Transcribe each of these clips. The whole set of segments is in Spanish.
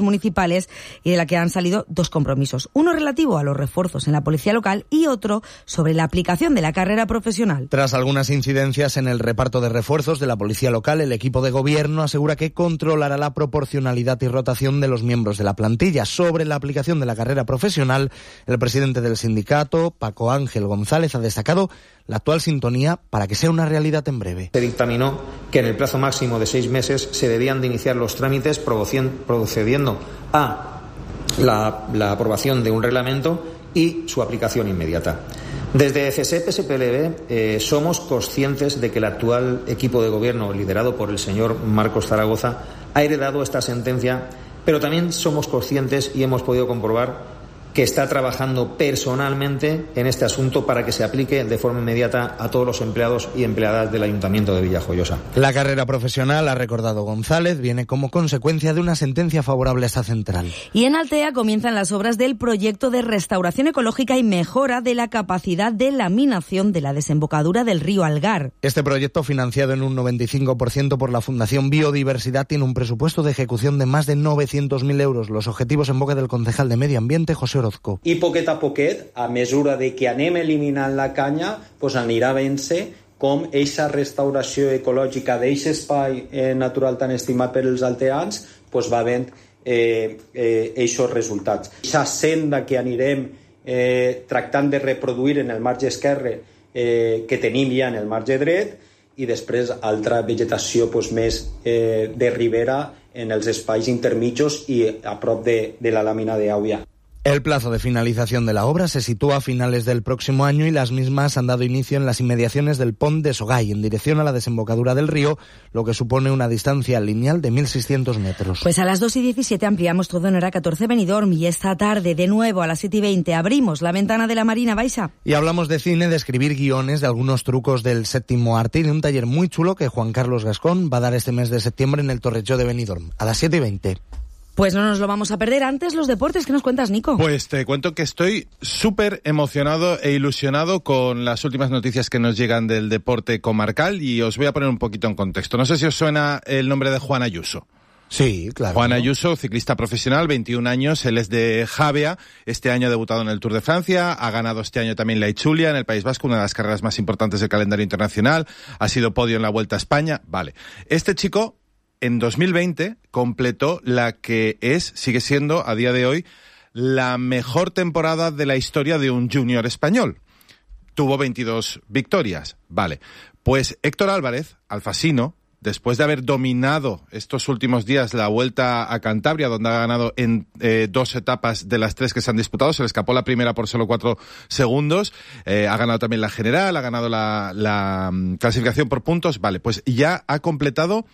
municipales y de la que han salido 2 compromisos. Uno relativo a los refuerzos en la policía local y otro sobre la aplicación de la carrera profesional. Tras algunas incidencias en el reparto de refuerzos de la policía local, el equipo de gobierno asegura que controlará la proporcionalidad y rotación de los miembros de la plantilla. Sobre la aplicación de la carrera profesional, el presidente del sindicato, Paco Ángel González, ha destacado la actual sintonía para que sea una realidad en breve. Se dictaminó que en el plazo máximo de 6 meses se debían de iniciar los trámites procediendo a la aprobación de un reglamento y su aplicación inmediata. Desde CSEP-SPLB somos conscientes de que el actual equipo de gobierno, liderado por el señor Marcos Zaragoza, ha heredado esta sentencia, pero también somos conscientes y hemos podido comprobar que está trabajando personalmente en este asunto para que se aplique de forma inmediata a todos los empleados y empleadas del Ayuntamiento de Villajoyosa. La carrera profesional, ha recordado González, viene como consecuencia de una sentencia favorable a esta central. Y en Altea comienzan las obras del proyecto de restauración ecológica y mejora de la capacidad de laminación de la desembocadura del río Algar. Este proyecto, financiado en un 95% por la Fundación Biodiversidad, tiene un presupuesto de ejecución de más de 900.000 euros. Los objetivos en boca del concejal de Medio Ambiente, José Orozco. I poquet a poquet, a mesura de que anem eliminant la canya, doncs anirà vent-se com eixa restauració ecològica d'eixe espai natural tan estimat per els alteans doncs va havent eixos resultats. Eixa senda que anirem tractant de reproduir en el marge esquerre que tenim ja en el marge dret i després altra vegetació més de ribera en els espais intermitjos i a prop de la làmina d'aigua. El plazo de finalización de la obra se sitúa a finales del próximo año y las mismas han dado inicio en las inmediaciones del Pont de Sogay, en dirección a la desembocadura del río, lo que supone una distancia lineal de 1.600 metros. Pues a las 2:17 ampliamos todo en hora 14 Benidorm y esta tarde, de nuevo a las 7:20, abrimos la ventana de la Marina Baixa. Y hablamos de cine, de escribir guiones, de algunos trucos del séptimo arte y de un taller muy chulo que Juan Carlos Gascón va a dar este mes de septiembre en el Torrejó de Benidorm, a las 7:20. Pues no nos lo vamos a perder. Antes, los deportes. ¿Qué nos cuentas, Nico? Pues te cuento que estoy súper emocionado e ilusionado con las últimas noticias que nos llegan del deporte comarcal y os voy a poner un poquito en contexto. No sé si os suena el nombre de Juan Ayuso. Sí, claro. Juan Ayuso, ciclista profesional, 21 años, él es de Javea, este año ha debutado en el Tour de Francia, ha ganado este año también la Itzulia en el País Vasco, una de las carreras más importantes del calendario internacional, ha sido podio en la Vuelta a España, vale. Este chico en 2020 completó la que sigue siendo a día de hoy la mejor temporada de la historia de un junior español. Tuvo 22 victorias, vale. Pues Héctor Álvarez, alfasino, después de haber dominado estos últimos días la Vuelta a Cantabria, donde ha ganado en 2 etapas de las 3 que se han disputado, se le escapó la primera por solo 4 segundos, ha ganado también la general, ha ganado la clasificación por puntos, vale, pues ya ha completado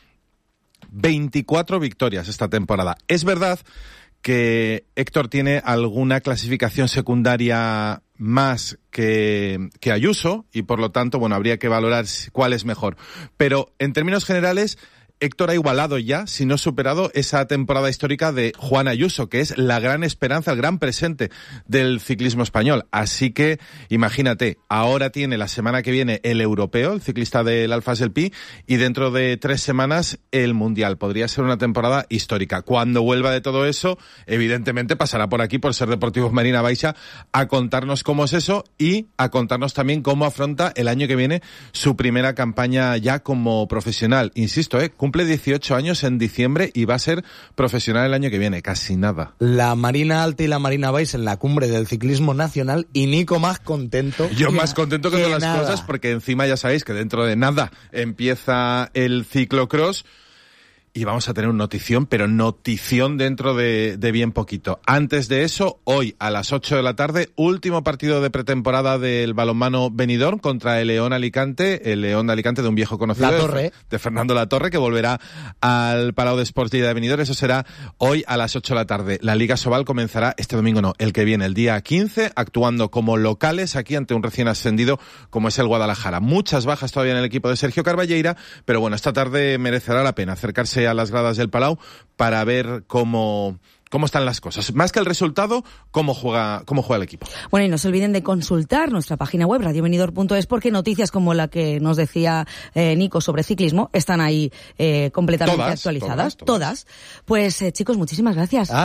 24 victorias esta temporada. Es verdad que Héctor tiene alguna clasificación secundaria más que Ayuso y por lo tanto, bueno, habría que valorar cuál es mejor. Pero en términos generales, Héctor ha igualado ya, si no superado, esa temporada histórica de Juan Ayuso, que es la gran esperanza, el gran presente del ciclismo español. Así que, imagínate, ahora tiene la semana que viene el europeo, el ciclista del Alfas del Pi, y dentro de 3 semanas el mundial. Podría ser una temporada histórica. Cuando vuelva de todo eso, evidentemente pasará por aquí, por Ser Deportivos Marina Baixa, a contarnos cómo es eso y a contarnos también cómo afronta el año que viene su primera campaña ya como profesional. Insisto, cumple 18 años en diciembre y va a ser profesional el año que viene, casi nada. La Marina Alta y la Marina Baixa en la cumbre del ciclismo nacional y Nico más contento. Yo más contento que todas las nada. cosas porque encima ya sabéis que dentro de nada empieza el ciclocross y vamos a tener una notición, pero notición dentro de bien poquito. Antes de eso, hoy a las 8 de la tarde, último partido de pretemporada del balonmano Benidorm contra el León Alicante, el León de Alicante de un viejo conocido de Fernando Latorre, que volverá al Palau de Esports Lleida de Benidorm. Eso será hoy a las 8 de la tarde. La Liga Sobal comenzará este domingo, no, el que viene, el día 15, actuando como locales aquí ante un recién ascendido como es el Guadalajara. Muchas bajas todavía en el equipo de Sergio Carballeira, pero bueno, esta tarde merecerá la pena acercarse a las gradas del Palau para ver cómo están las cosas. Más que el resultado, cómo juega el equipo. Bueno, y no se olviden de consultar nuestra página web, radiobenidorm.es, porque noticias como la que nos decía Nico sobre ciclismo están ahí completamente actualizadas. Todas. Pues chicos, muchísimas gracias.